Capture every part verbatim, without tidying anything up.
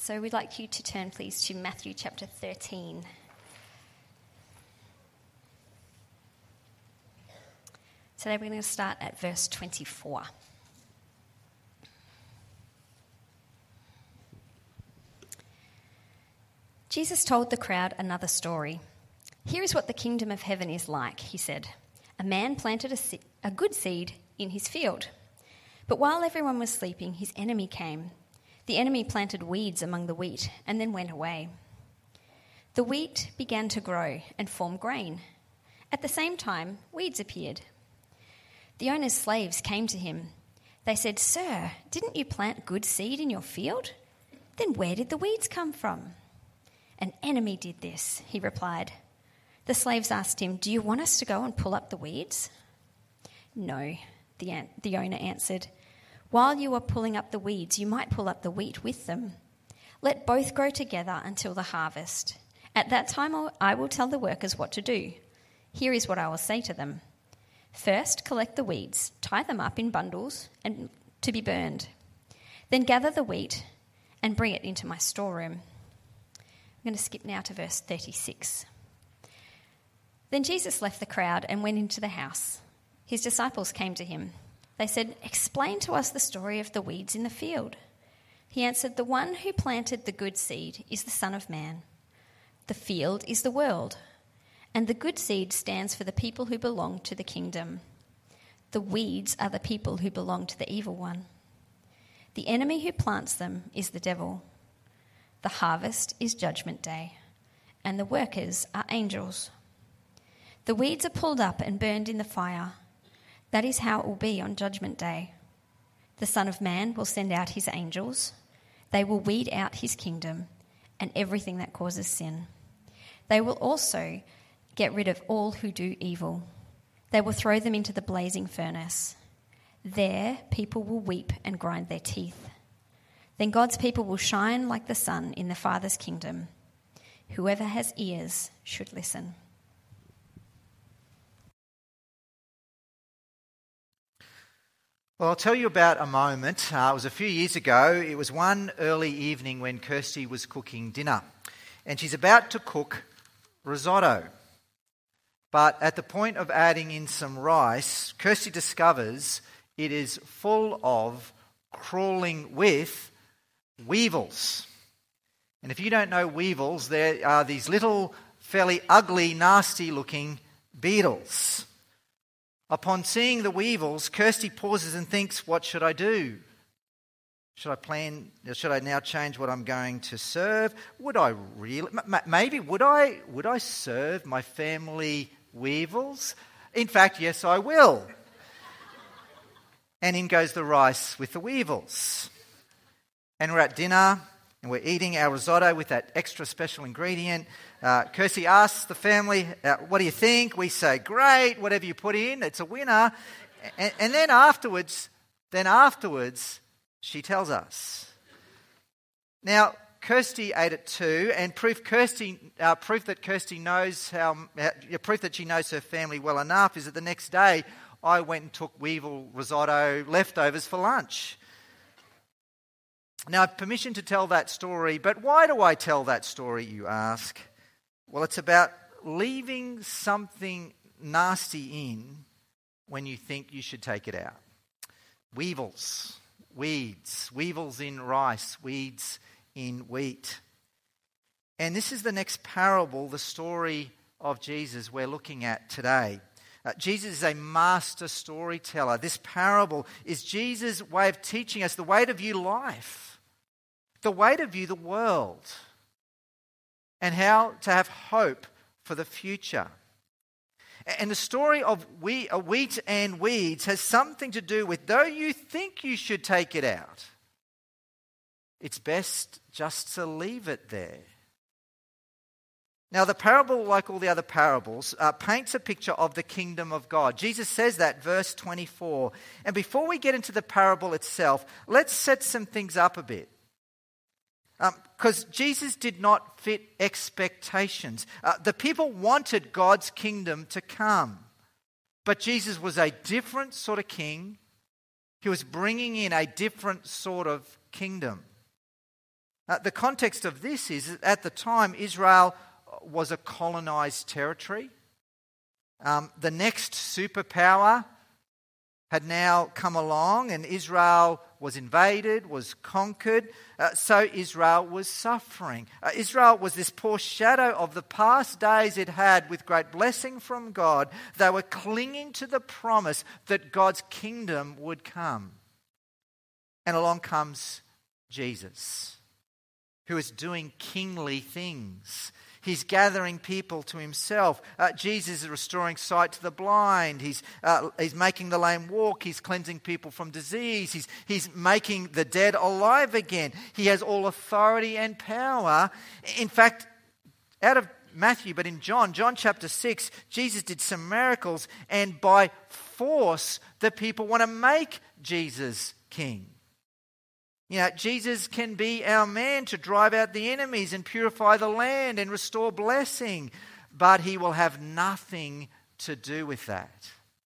So we'd like you to turn, please, to Matthew chapter thirteen. Today we're going to start at verse twenty-four. Jesus told the crowd another story. "Here is what the kingdom of heaven is like," he said. "A man planted a, se- a good seed in his field. But while everyone was sleeping, his enemy came. The enemy planted weeds among the wheat and then went away. The wheat began to grow and form grain. At the same time, weeds appeared. The owner's slaves came to him. They said, 'Sir, didn't you plant good seed in your field? Then where did the weeds come from?' 'An enemy did this,' he replied. The slaves asked him, 'Do you want us to go and pull up the weeds?' 'No,' the, an- the owner answered. 'While you are pulling up the weeds, you might pull up the wheat with them. Let both grow together until the harvest. At that time I will tell the workers what to do. Here is what I will say to them. First, collect the weeds, tie them up in bundles and to be burned. Then gather the wheat and bring it into my storeroom.'" I'm going to skip now to verse thirty-six. Then Jesus left the crowd and went into the house. His disciples came to him. They said, "Explain to us the story of the weeds in the field." He answered, "The one who planted the good seed is the Son of Man. The field is the world, and the good seed stands for the people who belong to the kingdom. The weeds are the people who belong to the evil one. The enemy who plants them is the devil. The harvest is judgment day, and the workers are angels. The weeds are pulled up and burned in the fire. That is how it will be on judgment day. The Son of Man will send out his angels. They will weed out his kingdom and everything that causes sin. They will also get rid of all who do evil. They will throw them into the blazing furnace. There people will weep and grind their teeth. Then God's people will shine like the sun in the Father's kingdom. Whoever has ears should listen." Well, I'll tell you about a moment. Uh, it was a few years ago. It was one early evening when Kirsty was cooking dinner. And she's about to cook risotto. But at the point of adding in some rice, Kirsty discovers it is full of crawling with weevils. And if you don't know weevils, there are these little, fairly ugly, nasty-looking beetles. Upon seeing the weevils, Kirsty pauses and thinks, "What should I do? Should I plan? Should I now change what I'm going to serve? Would I really? Maybe would I? Would I serve my family weevils? In fact, yes, I will." And in goes the rice with the weevils. And we're at dinner and we're eating our risotto with that extra special ingredient. Uh, Kirsty asks the family, uh, "What do you think?" We say, "Great, whatever you put in, it's a winner." And, and then afterwards, then afterwards, she tells us. Now, Kirsty ate it too, and proof Kirsty, uh, proof that Kirsty knows how, uh, proof that she knows her family well enough is that the next day I went and took weevil risotto leftovers for lunch. Now, I have permission to tell that story, but why do I tell that story, you ask? Well, it's about leaving something nasty in when you think you should take it out. Weevils, weeds, weevils in rice, weeds in wheat. And this is the next parable, the story of Jesus we're looking at today. Uh, Jesus is a master storyteller. This parable is Jesus' way of teaching us the way to view life, the way to view the world, and how to have hope for the future. And the story of wheat and weeds has something to do with, though you think you should take it out, it's best just to leave it there. Now, the parable, like all the other parables, uh, paints a picture of the kingdom of God. Jesus says that, verse twenty-four. And before we get into the parable itself, let's set some things up a bit. Because um, Jesus did not fit expectations. Uh, the people wanted God's kingdom to come. But Jesus was a different sort of king. He was bringing in a different sort of kingdom. Uh, the context of this is that at the time Israel was a colonized territory. Um, the next superpower had now come along and Israel was invaded, was conquered, uh, so Israel was suffering. Uh, Israel was this poor shadow of the past days it had with great blessing from God. They were clinging to the promise that God's kingdom would come. And along comes Jesus, who is doing kingly things. He's gathering people to himself. Uh, Jesus is restoring sight to the blind. He's, uh, he's making the lame walk. He's cleansing people from disease. He's, he's making the dead alive again. He has all authority and power. In fact, out of Matthew, but in John, John chapter six, Jesus did some miracles, and by force, the people want to make Jesus king. You know, Jesus can be our man to drive out the enemies and purify the land and restore blessing, but he will have nothing to do with that.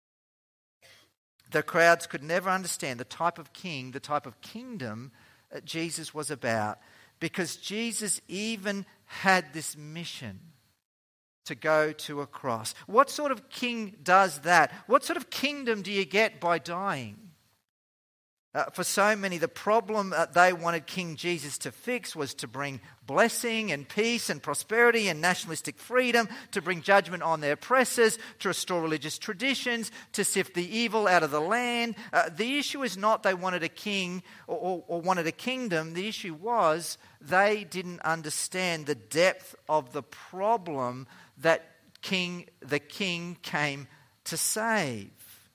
The crowds could never understand the type of king, the type of kingdom that Jesus was about, because Jesus even had this mission to go to a cross. What sort of king does that? What sort of kingdom do you get by dying? Uh, for so many, the problem that they wanted King Jesus to fix was to bring blessing and peace and prosperity and nationalistic freedom, to bring judgment on their oppressors, to restore religious traditions, to sift the evil out of the land. Uh, the issue is not they wanted a king or, or, or wanted a kingdom. The issue was they didn't understand the depth of the problem that king, the king came to save.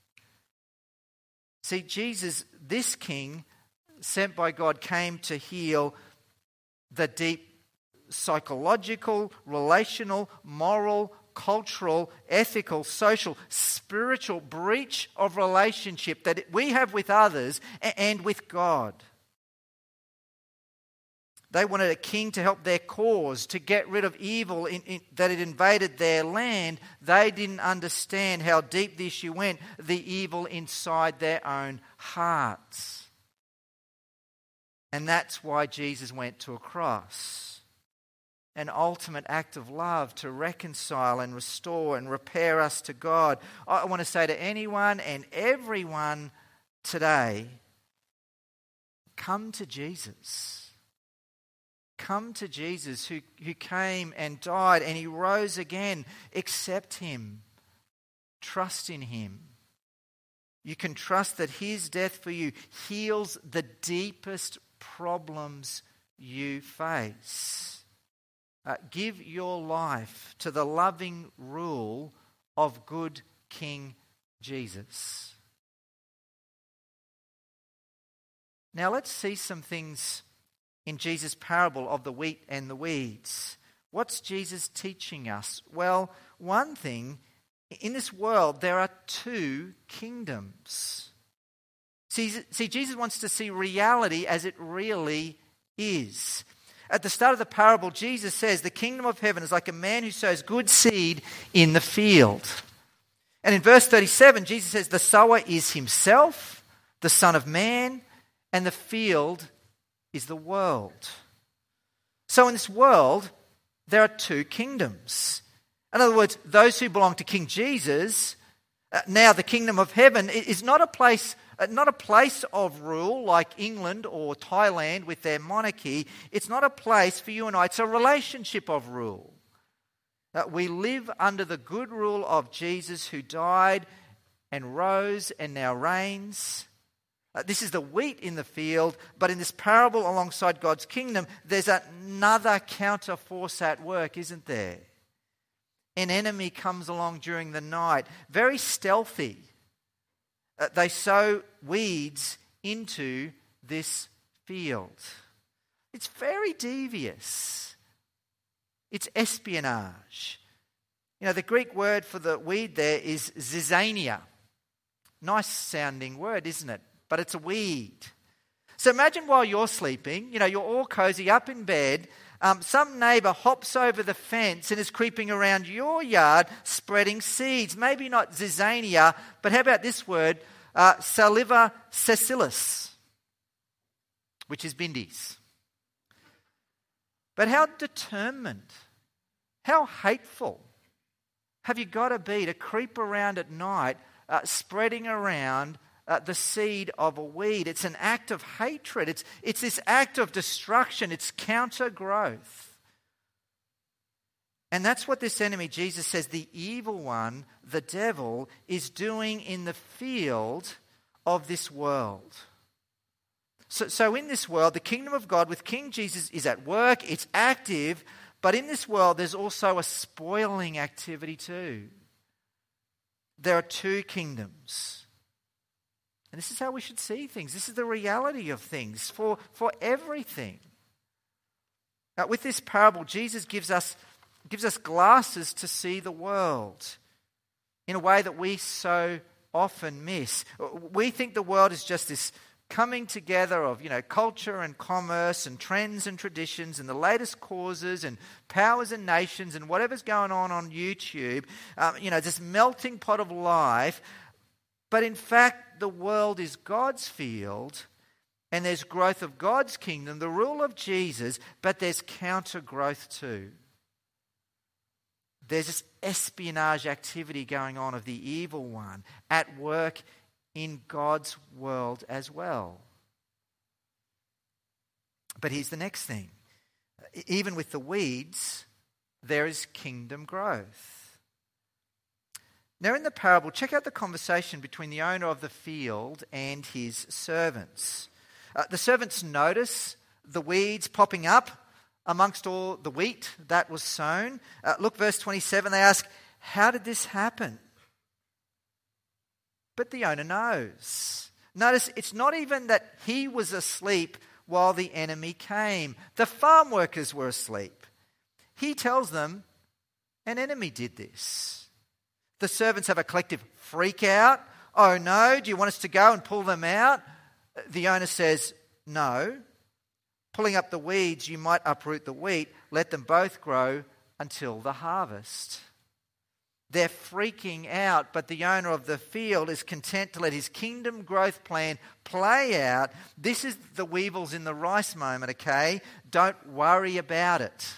See, Jesus, this king, sent by God, came to heal the deep psychological, relational, moral, cultural, ethical, social, spiritual breach of relationship that we have with others and with God. They wanted a king to help their cause, to get rid of evil in, in, that had invaded their land. They didn't understand how deep the issue went, the evil inside their own hearts. And that's why Jesus went to a cross. An ultimate act of love to reconcile and restore and repair us to God. I want to say to anyone and everyone today, come to Jesus. Come to Jesus who, who came and died and he rose again. Accept him. Trust in him. You can trust that his death for you heals the deepest problems you face. Uh, give your life to the loving rule of good King Jesus. Now let's see some things in Jesus' parable of the wheat and the weeds. What's Jesus teaching us? Well, one thing, in this world there are two kingdoms. See, see, Jesus wants to see reality as it really is. At the start of the parable, Jesus says the kingdom of heaven is like a man who sows good seed in the field. And in verse thirty-seven, Jesus says the sower is himself, the Son of Man, and the field is the world. So in this world, there are two kingdoms. In other words, those who belong to King Jesus, uh, now the kingdom of heaven is not a place, uh, not a place of rule like England or Thailand with their monarchy. It's not a place for you and I. It's a relationship of rule. Uh, we live under the good rule of Jesus who died and rose and now reigns. Uh, this is the wheat in the field, but in this parable alongside God's kingdom, there's another counter force at work, isn't there? An enemy comes along during the night, very stealthy. Uh, they sow weeds into this field. It's very devious. It's espionage. You know, the Greek word for the weed there is zizania. Nice sounding word, isn't it? But it's a weed. So imagine while you're sleeping, you know, you're all cozy up in bed, um, some neighbour hops over the fence and is creeping around your yard spreading seeds. Maybe not zizania, but how about this word, uh, saliva sessilis, which is bindies. But how determined, how hateful have you got to be to creep around at night, uh, spreading around uh, the seed of a weed? It's an act of hatred. It's, it's this act of destruction. It's counter-growth. And that's what this enemy, Jesus says, the evil one, the devil, is doing in the field of this world. So, so in this world, the kingdom of God with King Jesus is at work, it's active, but in this world there's also a spoiling activity too. There are two kingdoms. And this is how we should see things. This is the reality of things for, for everything. Now, with this parable, Jesus gives us gives us glasses to see the world in a way that we so often miss. We think the world is just this coming together of, you know, culture and commerce and trends and traditions and the latest causes and powers and nations and whatever's going on on YouTube, um, you know, this melting pot of life. But in fact, the world is God's field, and there's growth of God's kingdom, the rule of Jesus, but there's counter-growth too. There's this espionage activity going on of the evil one at work in God's world as well. But here's the next thing. Even with the weeds, there is kingdom growth. Now in the parable, check out the conversation between the owner of the field and his servants. Uh, the servants notice the weeds popping up amongst all the wheat that was sown. Uh, look, verse twenty-seven, they ask, how did this happen? But the owner knows. Notice, it's not even that he was asleep while the enemy came. The farm workers were asleep. He tells them, an enemy did this. The servants have a collective freak out. Oh no, do you want us to go and pull them out? The owner says, no. Pulling up the weeds, you might uproot the wheat. Let them both grow until the harvest. They're freaking out, but the owner of the field is content to let his kingdom growth plan play out. This is the weevils in the rice moment, okay? Don't worry about it.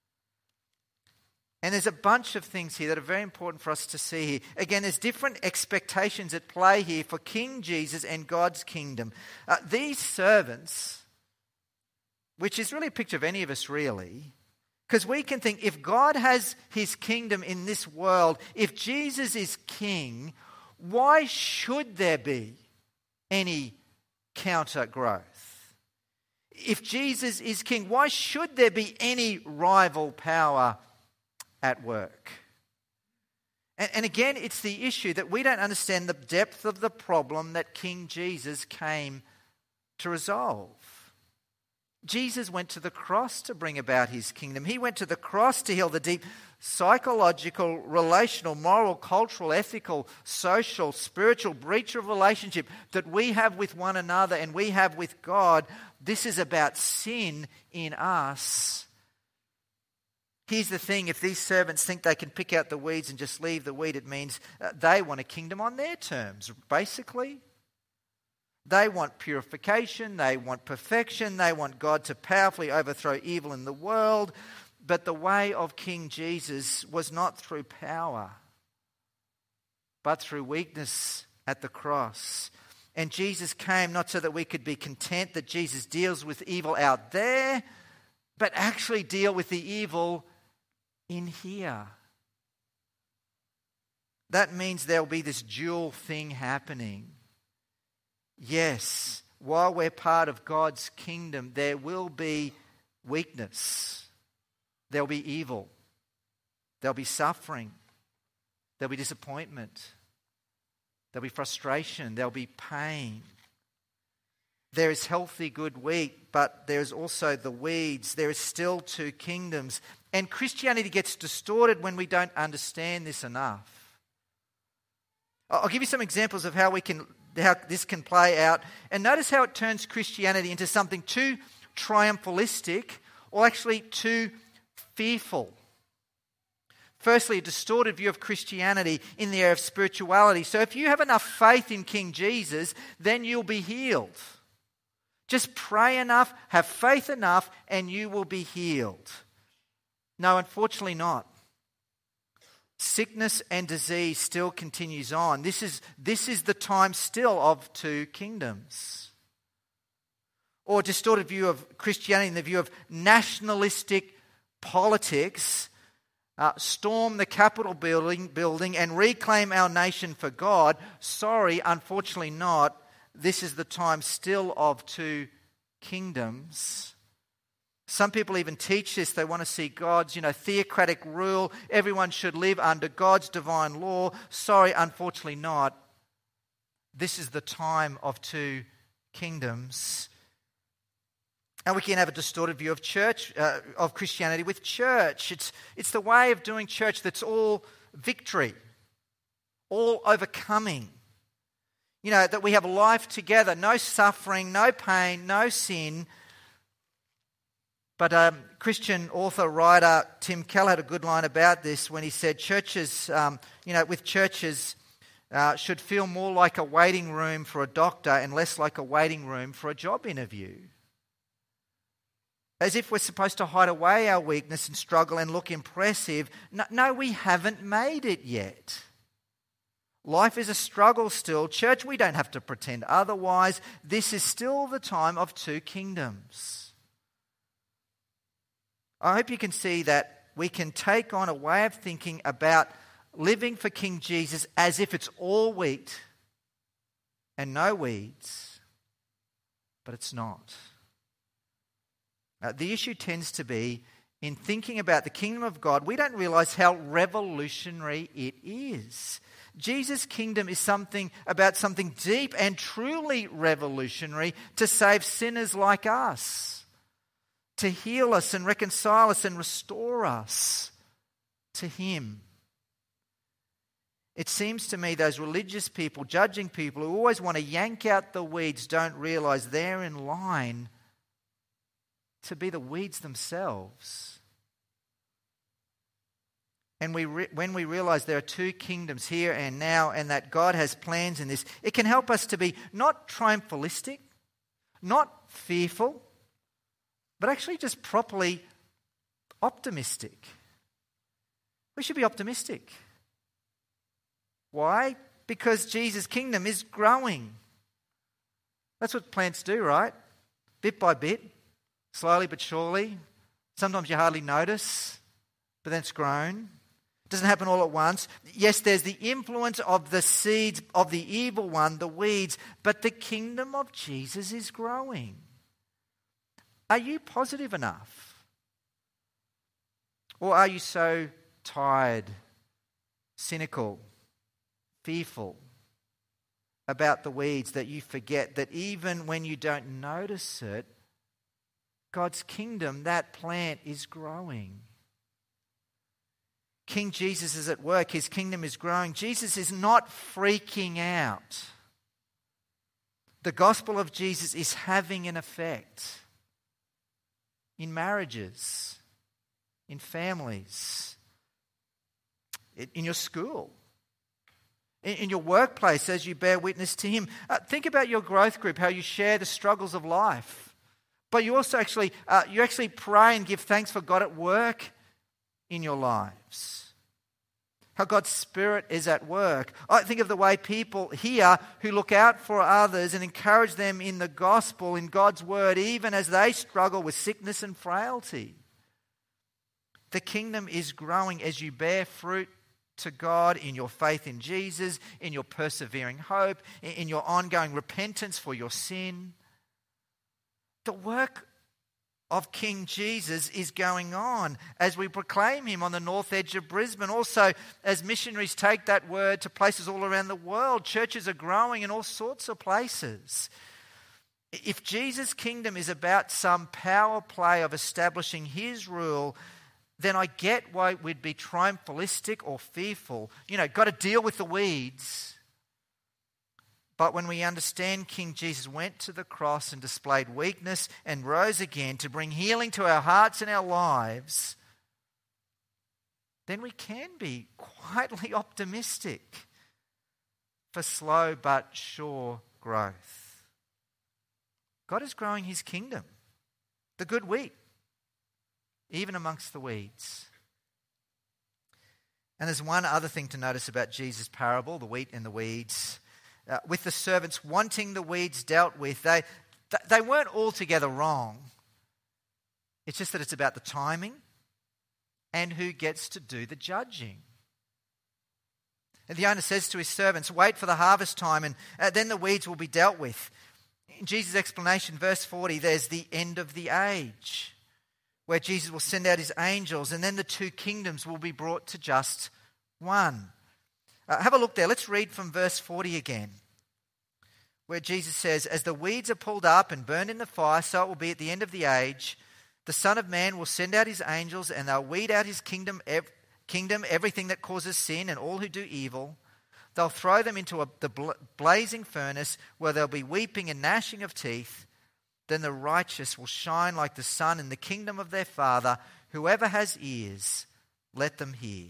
And there's a bunch of things here that are very important for us to see here. Again, there's different expectations at play here for King Jesus and God's kingdom. Uh, these servants, which is really a picture of any of us really, because we can think if God has his kingdom in this world, if Jesus is king, why should there be any counter growth? If Jesus is king, why should there be any rival power at work? And, and again, it's the issue that we don't understand the depth of the problem that King Jesus came to resolve. Jesus went to the cross to bring about his kingdom. He went to the cross to heal the deep psychological, relational, moral, cultural, ethical, social, spiritual breach of relationship that we have with one another and we have with God. This is about sin in us. Here's the thing, if these servants think they can pick out the weeds and just leave the wheat, it means uh, they want a kingdom on their terms, basically. They want purification, they want perfection, they want God to powerfully overthrow evil in the world. But the way of King Jesus was not through power, but through weakness at the cross. And Jesus came not so that we could be content that Jesus deals with evil out there, but actually deal with the evil in here. That means there'll be this dual thing happening. Yes, while we're part of God's kingdom, there will be weakness. There'll be evil. There'll be suffering. There'll be disappointment. There'll be frustration. There'll be pain. There is healthy, good wheat, but there is also the weeds. There is still two kingdoms. And Christianity gets distorted when we don't understand this enough. I'll give you some examples of how we can, how this can play out. And notice how it turns Christianity into something too triumphalistic or actually too fearful. Firstly, a distorted view of Christianity in the area of spirituality. So if you have enough faith in King Jesus, then you'll be healed. Just pray enough, have faith enough, and you will be healed. No, unfortunately not. Sickness and disease still continues on. This is, this is the time still of two kingdoms. Or a distorted view of Christianity in the view of nationalistic politics, uh, storm the Capitol building, building and reclaim our nation for God. Sorry, unfortunately not. This is the time still of two kingdoms. Some people even teach this. They want to see God's, you know, theocratic rule. Everyone should live under God's divine law. Sorry, unfortunately not. This is the time of two kingdoms. And we can have a distorted view of church, uh, of Christianity with church. It's, it's the way of doing church that's all victory, all overcoming. You know, that we have life together, no suffering, no pain, no sin. But um, Christian author, writer Tim Keller had a good line about this when he said churches, um, you know, with churches uh, should feel more like a waiting room for a doctor and less like a waiting room for a job interview. As if we're supposed to hide away our weakness and struggle and look impressive. No, no, we haven't made it yet. Life is a struggle still. Church, we don't have to pretend otherwise. This is still the time of two kingdoms. I hope you can see that we can take on a way of thinking about living for King Jesus as if it's all wheat and no weeds, but it's not. Uh, the issue tends to be in thinking about the kingdom of God, we don't realize how revolutionary it is. Jesus' kingdom is something about something deep and truly revolutionary to save sinners like us, to heal us and reconcile us and restore us to Him. It seems to me those religious people, judging people who always want to yank out the weeds, don't realize they're in line to be the weeds themselves. And we re- when we realize there are two kingdoms here and now, and that God has plans in this, it can help us to be not triumphalistic, not fearful, but actually just properly optimistic. We should be optimistic. Why? Because Jesus' kingdom is growing. That's what plants do, right? Bit by bit. Slowly but surely. Sometimes you hardly notice, but then it's grown. It doesn't happen all at once. Yes, there's the influence of the seeds of the evil one, the weeds, but the kingdom of Jesus is growing. Are you positive enough? Or are you so tired, cynical, fearful about the weeds that you forget that even when you don't notice it, God's kingdom, that plant is growing. King Jesus is at work. His kingdom is growing. Jesus is not freaking out. The gospel of Jesus is having an effect in marriages, in families, in your school, in your workplace as you bear witness to Him. Uh, think about your growth group, how you share the struggles of life. But you also actually, uh, you actually pray and give thanks for God at work in your lives. How God's Spirit is at work. I think of the way people here who look out for others and encourage them in the gospel, in God's word, even as they struggle with sickness and frailty. The kingdom is growing as you bear fruit to God in your faith in Jesus, in your persevering hope, in your ongoing repentance for your sin. The work of King Jesus is going on as we proclaim Him on the north edge of Brisbane. Also, as missionaries take that word to places all around the world, churches are growing in all sorts of places. If Jesus' kingdom is about some power play of establishing His rule, then I get why we'd be triumphalistic or fearful. You know, got to deal with the weeds. But when we understand King Jesus went to the cross and displayed weakness and rose again to bring healing to our hearts and our lives, then we can be quietly optimistic for slow but sure growth. God is growing his kingdom, the good wheat, even amongst the weeds. And there's one other thing to notice about Jesus' parable, the wheat and the weeds. Uh, with the servants wanting the weeds dealt with, they, they weren't altogether wrong. It's just that it's about the timing and who gets to do the judging. And the owner says to his servants, wait for the harvest time and uh, then the weeds will be dealt with. In Jesus' explanation, verse forty, there's the end of the age, where Jesus will send out his angels and then the two kingdoms will be brought to just one. Uh, have a look there. Let's read from verse forty again, where Jesus says, as the weeds are pulled up and burned in the fire, so it will be at the end of the age. The Son of Man will send out his angels and they'll weed out his kingdom, ev- kingdom everything that causes sin and all who do evil. They'll throw them into a, the bla- blazing furnace where there'll be weeping and gnashing of teeth. Then the righteous will shine like the sun in the kingdom of their Father. Whoever has ears, let them hear.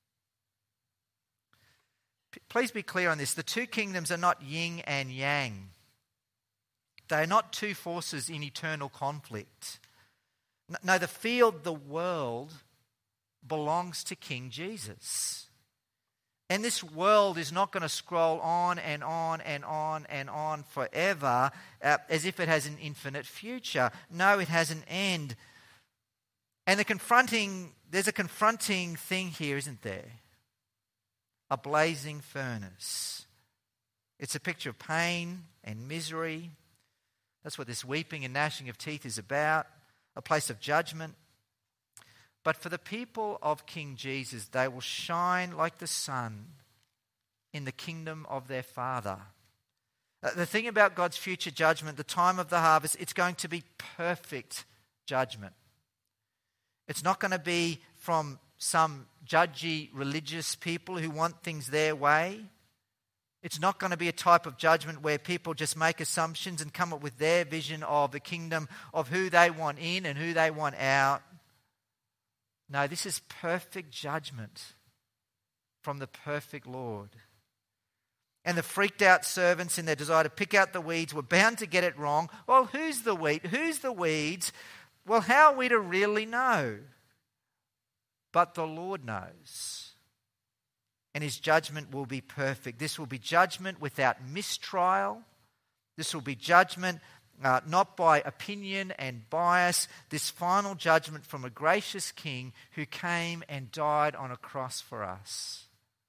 P- please be clear on this. The two kingdoms are not yin and yang. They are not two forces in eternal conflict. No, the field, the world, belongs to King Jesus. And this world is not going to scroll on and on and on and on forever uh, as if it has an infinite future. No, it has an end. And the confronting, there's a confronting thing here, isn't there? A blazing furnace. It's a picture of pain and misery. That's what this weeping and gnashing of teeth is about. A place of judgment. But for the people of King Jesus, they will shine like the sun in the kingdom of their Father. Uh, the thing about God's future judgment, the time of the harvest, it's going to be perfect judgment. It's not going to be from some judgy religious people who want things their way. It's not going to be a type of judgment where people just make assumptions and come up with their vision of the kingdom, of who they want in and who they want out. No, this is perfect judgment from the perfect Lord. And the freaked out servants in their desire to pick out the weeds were bound to get it wrong. Well, who's the wheat? Who's the weeds? Well, how are we to really know? But the Lord knows. And his judgment will be perfect. This will be judgment without mistrial. This will be judgment Uh, not by opinion and bias, this final judgment from a gracious King who came and died on a cross for us.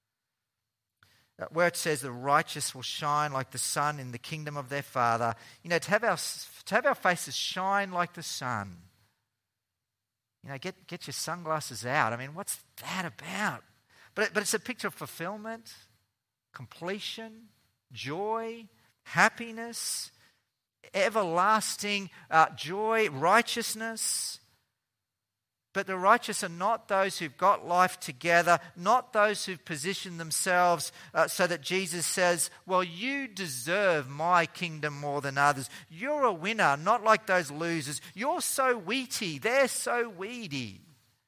Uh, where it says the righteous will shine like the sun in the kingdom of their Father. You know, to have our, to have our faces shine like the sun. You know, get, get your sunglasses out. I mean, what's that about? But, it, but it's a picture of fulfillment, completion, joy, happiness, everlasting uh, joy, righteousness. But the righteous are not those who've got life together, not those who've positioned themselves uh, so that Jesus says, well, you deserve my kingdom more than others. You're a winner, not like those losers. You're so wheaty, they're so weedy.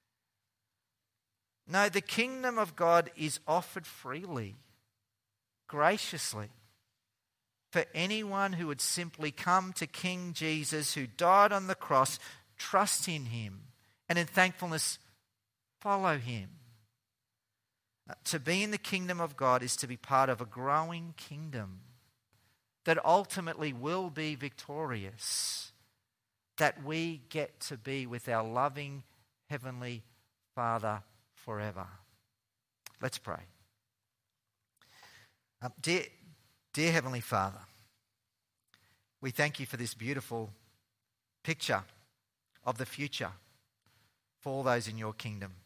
No, the kingdom of God is offered freely, graciously, for anyone who would simply come to King Jesus, who died on the cross, trust in him, and in thankfulness follow him. Uh, to be in the kingdom of God is to be part of a growing kingdom that ultimately will be victorious, that we get to be with our loving Heavenly Father forever. Let's pray. Uh, dear Dear Heavenly Father, we thank you for this beautiful picture of the future for all those in your kingdom.